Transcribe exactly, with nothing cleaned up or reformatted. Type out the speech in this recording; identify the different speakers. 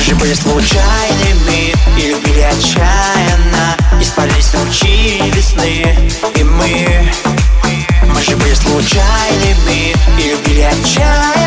Speaker 1: же были случайными и любили отчаянно. Испарились лучи весны, и мы Мы же были случайными и любили отчаянно.